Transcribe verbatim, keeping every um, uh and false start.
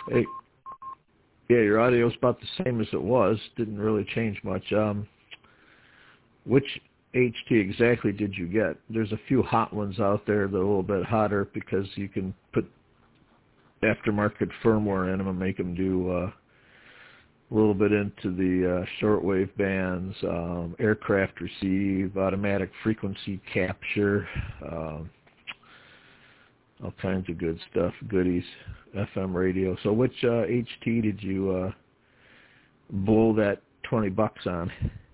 Hey, yeah, your audio's about the same as it was. Didn't really change much. Um, which H T exactly did you get? There's a few hot ones out there that are a little bit hotter because you can put aftermarket firmware in them and make them do uh, a little bit into the uh, shortwave bands, um, aircraft receive, automatic frequency capture, um, all kinds of good stuff, goodies, F M radio. So which uh, H T did you uh, blow that twenty bucks on?